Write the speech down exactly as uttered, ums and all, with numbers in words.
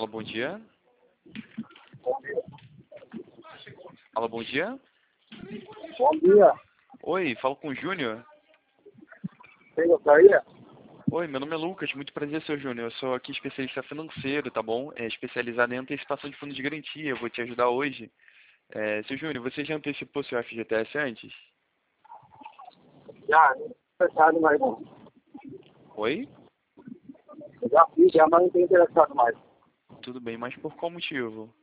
Alô, bom dia. Bom dia. Alô, bom dia. Bom dia. Oi, falo com o Júnior. Quem gostaria? Oi, meu nome é Lucas, muito prazer, seu Júnior. Eu sou aqui especialista financeiro, tá bom? É especializado em antecipação de fundo de garantia. Eu vou te ajudar hoje. É, seu Júnior, você já antecipou seu F G T S antes? Já, interessado mais não. Oi? Já fiz, já, mas não tenho interessado mais. Tudo bem, mas por qual motivo?